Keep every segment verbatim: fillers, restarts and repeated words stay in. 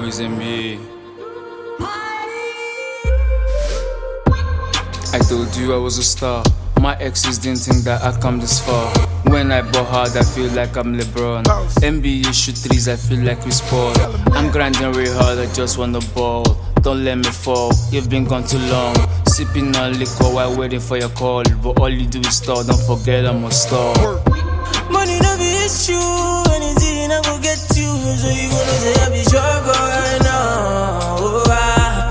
Always in me. I told you I was a star. My exes didn't think that I'd come this far. When I ball hard, I feel like I'm LeBron. N B A shoot threes, I feel like Chris Paul. I'm grinding real hard, I just want the ball. Don't let me fall, you've been gone too long. Sipping on liquor while waiting for your call. But all you do is stall, don't forget I'm a star. Money no be issue, anything I go get you. So you gonna say I be sure boy now. Oh, ah.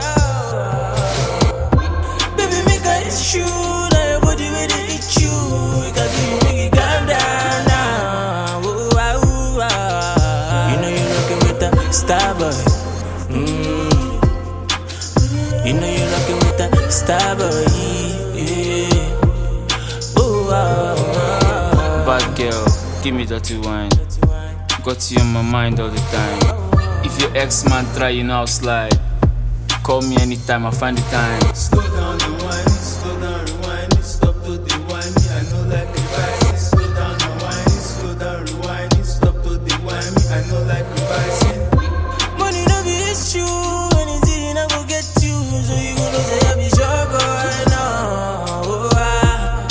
Baby, make a issue. Now your body where they hit you. We can give you make it calm down now. Oh, ah, oh, ah. You know you're rocking with the star boy. Mm. You know you're rocking with the star boy. Yeah. Oh, ah, ah. Bad girl, give me that wine. Got you on my mind all the time. If your ex-man try, you know I'll slide. Call me anytime, I'll find the time. Slow down the wine, slow down rewind it, stop to the wine me, I know like revising. Slow down the wine, slow down rewind it, stop to the wine me, I know like revising. Money no be issue, anything I go get you. So you gonna say I be sure boy now. Oh, ah.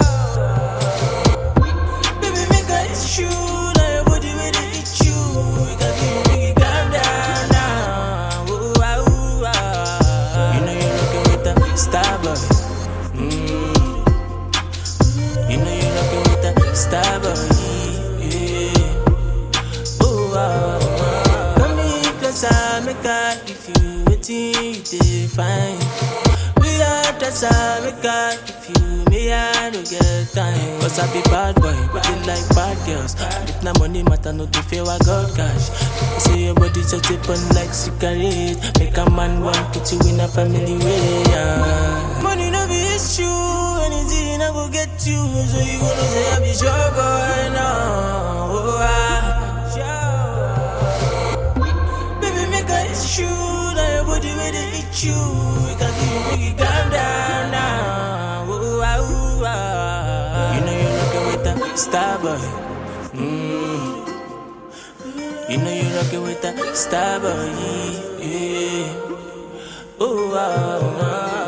Baby, make a issue. Now your body where they hit you. We can give you make it calm down now. Oh, ah, oh, ah. You know you're rocking with the star boy. Mm. You know you're rocking with the star boy. Yeah. Oh, ah, ah. Come me closer, make I if you waiting, you define. We are just a make I if you me I don't get time. Cause I be bad boy, but they like bad girls. And if na money matter, no to feel I got cash. You say your body just open like cigarette. Make a man want put you in a family way. Yeah. Money no be issue, anything I go get you. So you gonna say I be sure boy now. Oh, ah. Baby, make a issue. Now your body where they hit you. We can give you make it calm down now. Oh, ah, oh, ah. You know you're rocking with the star boy. Mm. You know you're rocking with the star boy. Yeah. Oh, ah, ah.